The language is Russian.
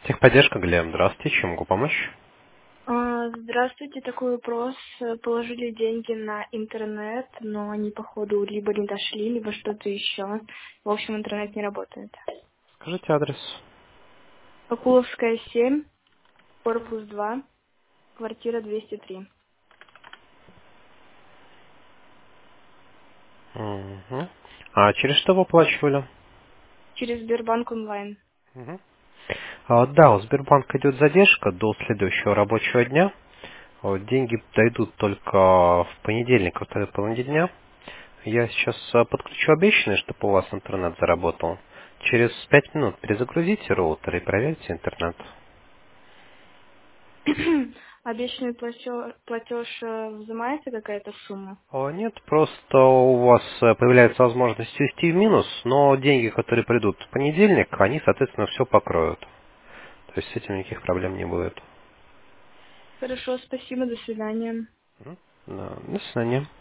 Техподдержка, Глеб. Здравствуйте, чем могу помочь? Здравствуйте, такой вопрос. Положили деньги на интернет, но они, походу, либо не дошли, либо что-то еще. В общем, интернет не работает. Скажите адрес. Акуловская, 7, корпус 2, квартира 203. Мгм. А через что вы оплачивали? Через Сбербанк онлайн. Мгм. Да, у Сбербанка идет задержка до следующего рабочего дня. Деньги дойдут только в понедельник, во второй половине дня. Я сейчас подключу обещанный, чтобы у вас интернет заработал. Через 5 минут перезагрузите роутер и проверьте интернет. Обещанный платеж взимается какая-то сумма? Нет, просто у вас появляется возможность ввести в минус, но деньги, которые придут в понедельник, они, соответственно, все покроют. То есть с этим никаких проблем не будет. Хорошо, спасибо, до свидания. Да, до свидания.